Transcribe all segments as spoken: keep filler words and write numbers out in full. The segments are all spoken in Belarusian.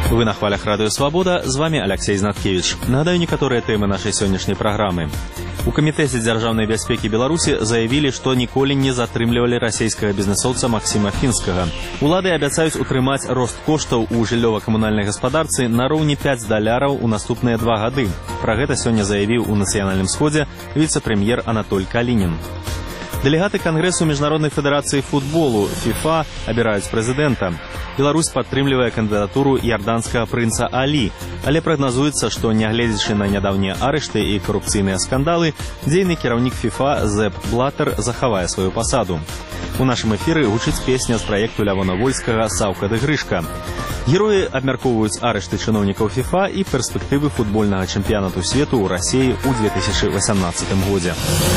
Вы на хвалях Радыё Свабода, з вами Алексей Знаткевич. Нагадаю некаторыя тэмы нашай сённяшняй праграмы. У камітэце дзяржаўнай бяспекі Беларусі заявілі, што ніколі не затрымлівалі расійскага бізнесоўца Максіма Фінскага. Улады абяцаюць утрымаць рост коштаў у жыллёва-камунальнай гаспадарцы на роўні пяць даляраў у наступныя два гады. Пра гэта сёння заявіў у нацыянальным сходзе віцэ-прэм'ер Анатоль Калінін. Дэлегаты Кангрэсу Міжнароднай федэрацыі футболу ФІФА абіраюць прэзідэнта. Беларусь падтрымлівае кандыдатуру ярданскага прынца Алі, але прагназуецца, што, нягледзячы на нядаўнія арышты і карупцыйныя скандалы, дзейны кіраўнік ФІФА Зеп Блатер захавае сваю пасаду. У нашым эфіры гучыць песня з праекту Лявона Вольскага «Саўка ды Грышка». Героі абмяркоўваюць арышты чыноўнікаў ФІФА і перспектывы футбольнага чэмпіянату свету ў Расіі ў две тысячы васямнаццатым годзе.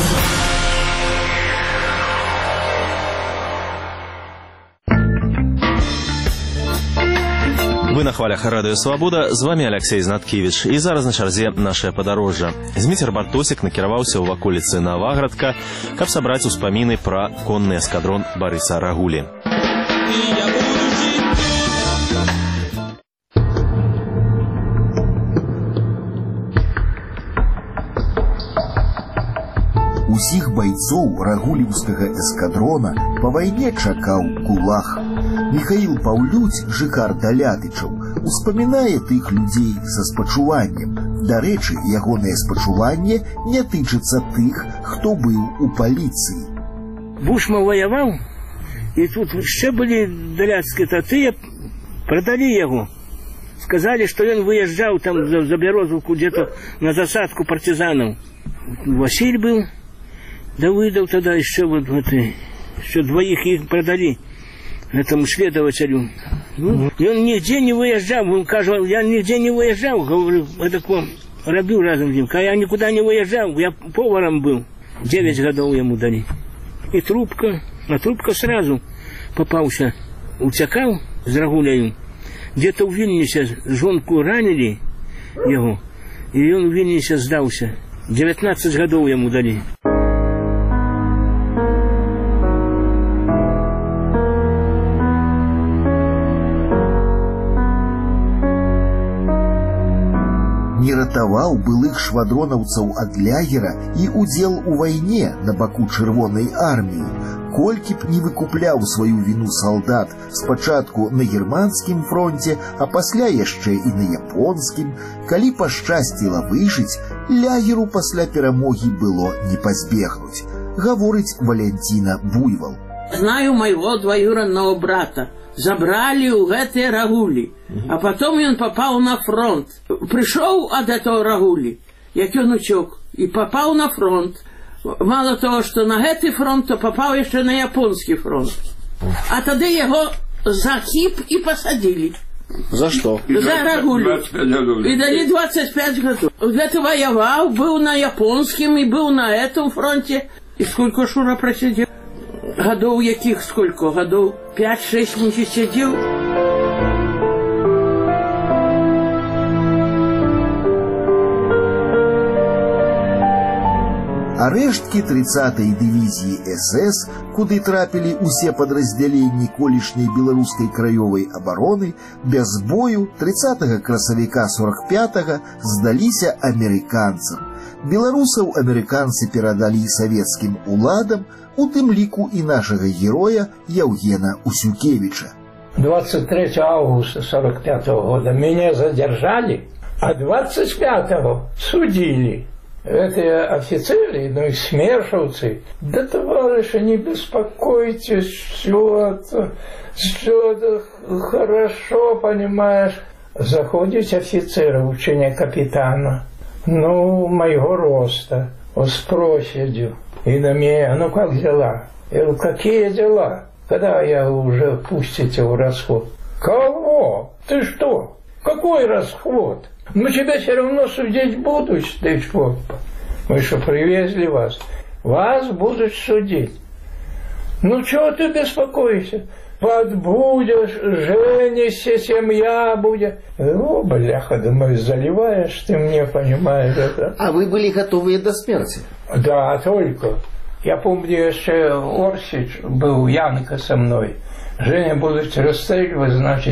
Вы на хвалях Радыё Свабода, з вами Алексей Знаткевич. І зараз на чарзе нашае падарожжа. Зміцер Бартосік накіраваўся ў ваколіцы Наваградка, каб сабраць успаміны пра конны эскадрон Барыса Рагулі. Усіх байцоў рагуліўскага эскадрона па вайне чакаў кулак. Міхаіл Паўлюць, жыхар Далятычаў, успамінае тых людзей са спачуваннем. Дарэчы, ягонае спачуванне не тычыцца тых, хто быў у паліцыі. Бушма ваяваў, і тут яшчэ былі даляцкія татыя, прадалі яго. Сказалі, што ён выязджаў там за, за Бярозаўку где-то на засадку партизанаў. Васіль быў, Давыдаў тогда яшчэ вот, вот, еще двоих их продали этому следователю. Ну, и он нигде не выезжал, он сказал, я нигде не выезжал, говорю, это к вам робил разом с ним, я никуда не выезжал, я поваром был, девять годов ему дали. И трубка, а трубка сразу попался, утекал с Рагуляю, где-то в Вильнюсе жонку ранили его, и он в Вильнюсе сдался, девятнадцать годов ему дали. Не ратаваў былых швадронаўцаў ад лягера і удзел у вайне на баку чырвонай арміі. Колькі б не выкупляў сваю віну салдат спачатку на германскім фронте, а пасля яшчэ і на японскім, калі пашчасціла выжыць, лягеру пасля перамогі было не пазбегнуць, гаворыць Валянціна Буйвал. Знаю моего двоюродного брата. Забрали у гэтай Рагулі, а потом он попал на фронт. Пришел от этого Рагулі, як он учок, и попал на фронт. Мало того, что на гэтай фронт, то попал еще на японский фронт. А тогда его за хип и посадили. За что? За Рагулю. И дали двадцать пять годов. Где-то воевал, был на японском и был на этом фронте. И сколько Шура просидел? Годов яких сколько? Годов пять-шесть не сидел. А рэшткі тридцатай дывізіі эс эс, куды трапілі ўсе падраздзяленні колішняй беларускай краёвай абароны, без бою тридцатага красавіка сорок пятага здаліся амерыканцам. Беларусаў амерыканцы перадалі савецкім уладам, у тым ліку і нашага героя Яўгена Усюкевича. двадцать третьего августа сорок пятого года меня задержали, а двадцать пятого судили. Эти офицеры, ну и смершевцы, да, товарищи, не беспокойтесь, все это, все это хорошо, понимаешь. Заходит офицер, учение капитана, ну, моего роста, с проседью. И на меня, ну как дела? Я говорю, какие дела? Когда я уже пустите в расход? Кого? Ты что? Какой расход? Мы тебя все равно судить будут, ты что? Мы что, привезли вас? Вас будут судить. Ну чего ты беспокоишься? Подбудешь, женишься, семья будет. О, бляха, думаю, заливаешь ты мне, понимаешь, это. А вы были готовы до смерти? Да, только. Я помню, еще Орсич был, Янка со мной. Женя будут расстреливать, значит,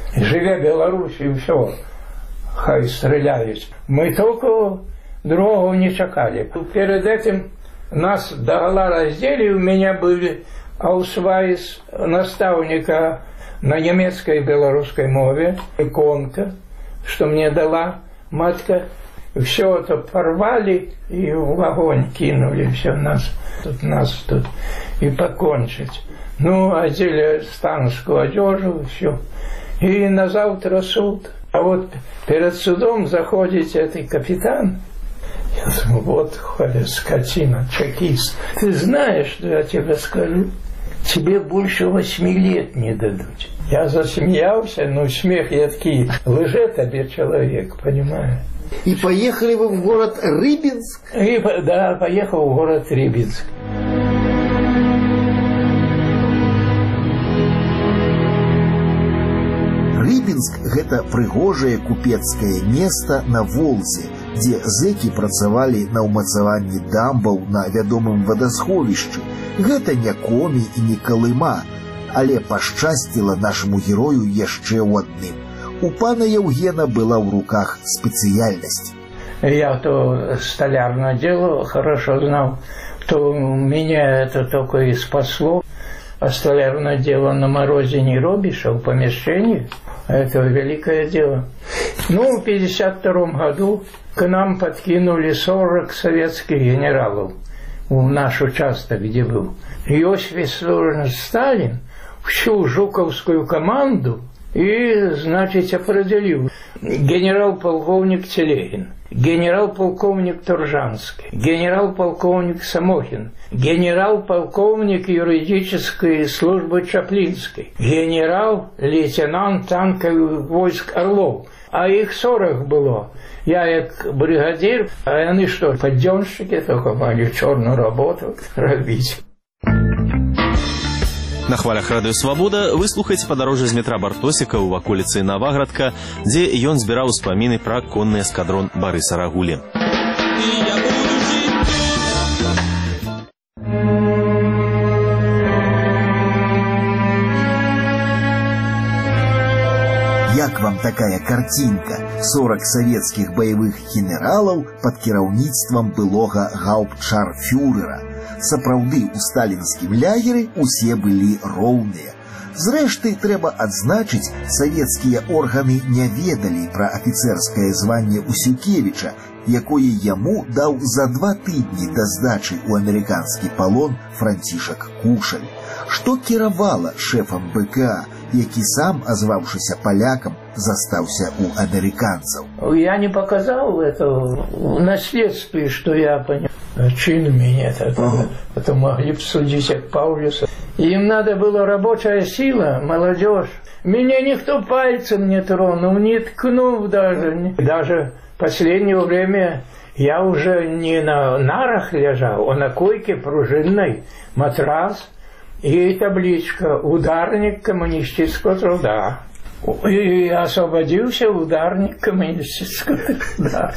Живе Беларусь і все, хай стріляють. Ми тільки другого не чекали. Перед этим нас догола раздели, у меня были аусвайс наставника на немецкой и белорусской мове, иконка, что мне дала матка. Все это порвали и в огонь кинули, все нас тут, нас тут, и покончить. Ну, одели станскую одежду, все. И на завтра суд. А вот перед судом заходит этот капитан. Я думаю, вот, Холя, скотина, чекист. Ты знаешь, что я тебе скажу? Тебе больше восьми лет не дадут. Я засмеялся, но смех едкий. Лже тебе человек, понимаешь? И поехали вы в город Рыбинск? И, да, поехал в город Рыбинск. Рыбинск – гэта прыгожае купецкае место на Волзе, дзе зэкі працавалі на ўмацаванні дамбаў на вядомым вадасховішчы. Гэта не Комі і не Калыма, але пашчасціла нашаму герою яшчэ ў адным. У пана Яўгена была ў руках спецыяльнасць. Я то столярное дело хорошо знал, то меня это только и спасло. А столярное дело на морозе не робишь, а в помещении это великое дело. Ну, в пятьдесят втором году к нам подкинули сорок советских генералов в наш участок, где был. Иосиф Виссарионович Сталин всю жуковскую команду и, значит, определил генерал-полковник Телегин, генерал-полковник Туржанский, генерал-полковник Самохин, генерал-полковник юридической службы Чаплинской, генерал-лейтенант танковых войск Орлов. А их сорок было. Я как бригадир, а они что, подъемщики, только могли черную работу робить. На хвалях радыё «Свабода» выслухайце падарожжа з метра Бартосіка ў ваколіцы Наваградка, дзе ён збіраў успаміны пра конны эскадрон Барыса Рагулі. Як вам такая картинка? сорок советских боевых генералов под кіраўніцтвам былога гауптшарфюрера. Сапраўды, у сталінскім лягеры усе былі роўныя. Зрэшты, трэба адзначыць, савецкія органы не ведалі пра афіцэрскае званне Усюкевіча, якое яму даў за два тыдні да здачы ў амерыканскі палон Францішак Кушаль. Што кіравала шэфам БКА, які сам, азваўшыся палякам, застаўся у амерыканцаў? Я не показал этого наследстве, что я понял. Чинами нет этого. Это могли бы судить как Паулюса. Им надо было рабочая сила, молодежь. Меня никто пальцем не тронул, не ткнул даже. Даже в последнее время я уже не на нарах лежал, а на койке пружинной, матрас и табличка «Ударник коммунистического труда». И освободился ударник коммунистического труда.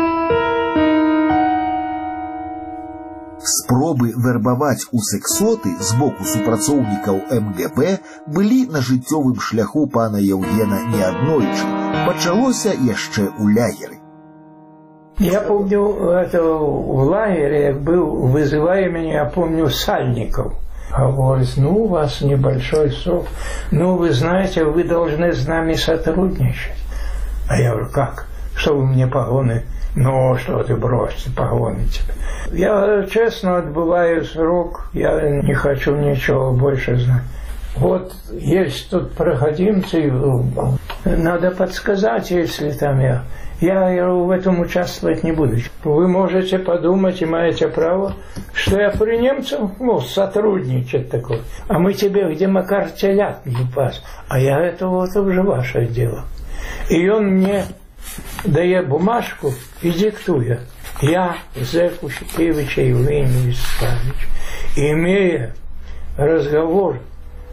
Спробы вербаваць у сексоты з боку супрацоўнікаў эм гэ бэ былі на жыццёвым шляху пана Яўгена неаднойчы. Пачалося яшчэ ў лягеры. Я помню, это в лагере был, вызывая меня, я помню, Сальников. Говорит, ну, у вас небольшой срок. Ну, вы знаете, вы должны с нами сотрудничать. А я говорю, как? Что вы мне погоны? Ну, что ты бросьте, погоны тебе. Я честно отбываю срок, я не хочу ничего больше знать. Вот есть тут проходимцы, надо подсказать, если там я. Я, я в этом участвовать не буду. Вы можете подумать и имеете право, что я при немцах, ну, сотрудничать такой. А мы тебе где Макар телят не пас. А я это вот уже ваше дело. И он мне дает бумажку и диктует. Я, зэк Усюкевича Евгений Вячеславович, имея разговор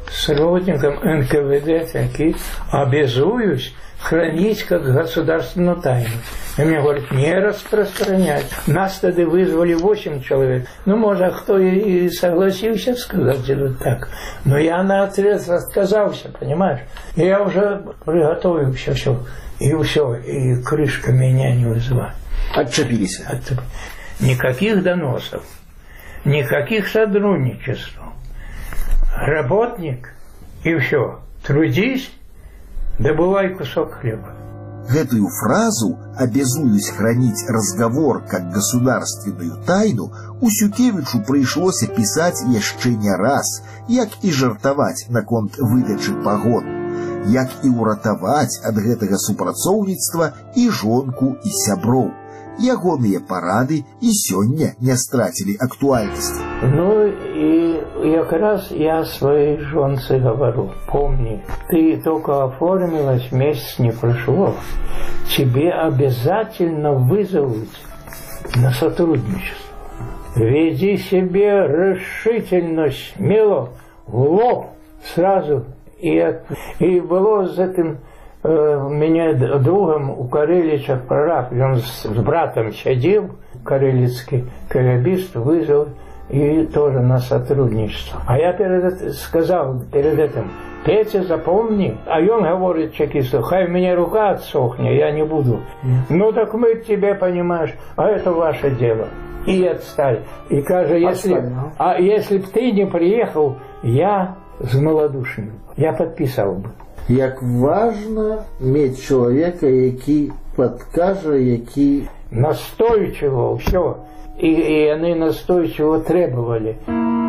сотрудникам эн ка вэ дэ таки обязуюсь хранить как государственную тайну. И мне говорят, не распространять. Нас тогда вызвали восемь человек. Ну, может, кто и согласился сказать это так. Но я на ответ отказался, понимаешь? И я уже приготовил все, все. И все, и крышка меня не вызывает. Отчепились. От... Никаких доносов, никаких сотрудничеств. Работник, и все. Трудись, добывай кусок хлеба. Гэтую фразу «обязуюсь хранить разговор как государственную тайну» Усюкевичу прыйшлося пісаць яшчэ не раз, як і жартаваць наконт выдачы пагон, як і ўратаваць ад гэтага супрацоўніцтва і жонку, і сяброў. Ягоныя парады і сёння не страцілі актуальнасці. Ну и как раз я своей жонце говорю, помни, ты только оформилась, месяц не прошло, тебе обязательно вызовут на сотрудничество. Веди себе решительно, смело, в лоб сразу. И, и было с этим э, меня другом у Карелича прораб, он с, с братом сидел, карелицкий карабист, вызвал и тоже на сотрудничество. А я перед, сказал перед этим, Петя, запомни. А он говорит чекисту, хай мне рука отсохнет, я не буду. Mm. Ну так мы тебе, понимаешь, а это ваше дело. И отстали. И кажется, если, а если б ты не приехал, я змалодушнил. Я подписал бы. Як важно мець чалавека, які падкажа, які настойчиво, все. И, и они настойчиво требовали.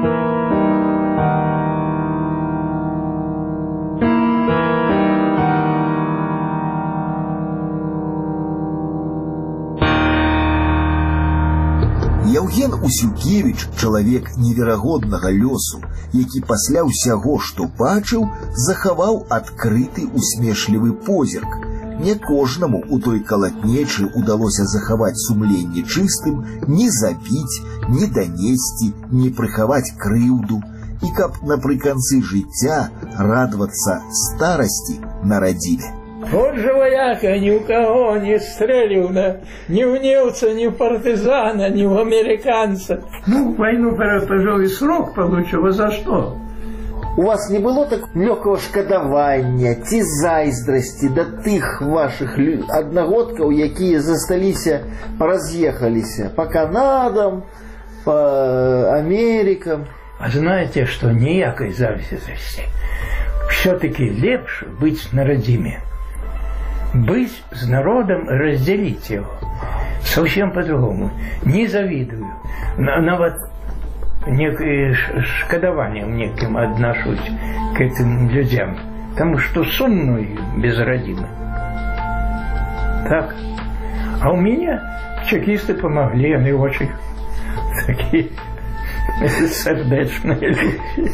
Яўген Усюкевіч, чалавек неверагоднага лёсу, які пасля ўсяго, што бачыў, захаваў адкрыты усмешлівы позірк. Не кожнаму у той калатнечы удалося захаваць сумленне чыстым, не забіць, не данесці, не прыхаваць крыўду, і каб напрыканцы жыцця радавацца старасці на радзіле. Вот же вояка ни у кого не стрелил, да? Ни в немца, ни в партизана, ни в американца. Ну, войну пережил и срок получил, а за что? У вас не было так легкого шкадавання ці зайздрасці да тых ваших аднагодкаў, якія засталіся, разъехаліся по Канадам, по Америкам? А знаете что, ніякой зависимости. Все-таки лепше быть на родиме. Быть с народом, разделить его. Совсем по-другому. Не завидую. На, на вот некое шкодованием неким отношусь к этим людям. Потому что сумно и безродимо. Так. А у меня чекисты помогли, они очень такие сердечные люди.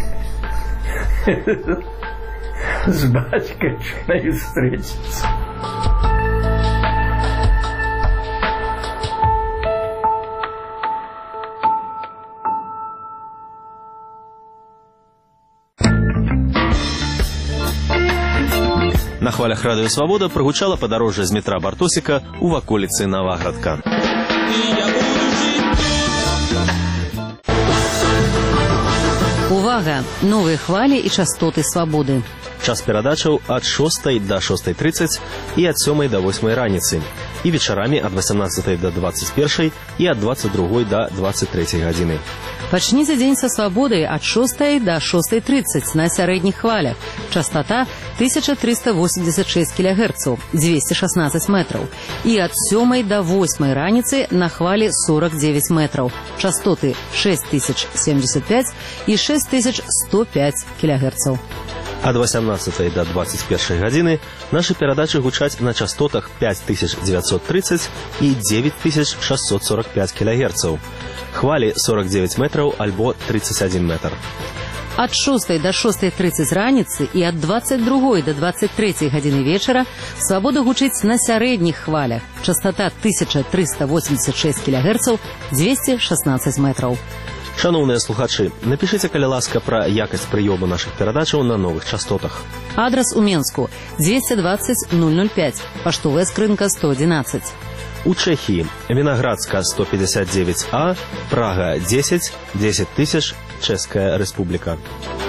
С батькой встретиться. На хвалях радыё «Свабода» прагучала падарожжа з метра Бартосіка ў ваколіцы Наваградка. Увага! Новыя хвалі і частоты свабоды. Час перадачаў ад шостай да шостай трыццаць і ад сёмай да восьмай раніцы. І вечарамі ад васямнаццатай да дваццаць першай і ад дваццаць другой да дваццаць трэцяй гадзіны. Пачніце дзень са свабодай ад шостай да шостай трыццаць на сярэдніх хвалях. Частота тысяча триста восемьдесят шесть килогерцаў, двести шестнадцать метраў. І ад сёмай да восьмай раніцы на хвалі сорок девять метраў. Частоты шесть тысяч семьдесят пять і шесть тысяч сто пять килогерцаў. Ад васямнаццатай да дваццаць першай гадзіны нашы перадачы гучаць на частотах пять тысяч девятьсот тридцать і девять тысяч шестьсот сорок пять килогерцаў. Хвалі сорок девять метраў альбо тридцать один метр. Ад шостай да шостай трыццаць раніцы і ад дваццаць другой да дваццаць трэцяй гадзіны вечара свабода гучыць на сярэдніх хвалях. Частота тысяча триста восемьдесят шесть килогерцаў, двести шестнадцать метраў. Шановные слухачы, напишите, калі ласка, пра якасць прыёму нашых перадачаў на новых частотах. Адрес у Менску двести двадцать ноль ноль пять, паштовая скрынка сто одиннадцать. У Чехии Виноградска сто пятьдесят девять А, Прага десять, десять тысяч, Чешская Республика.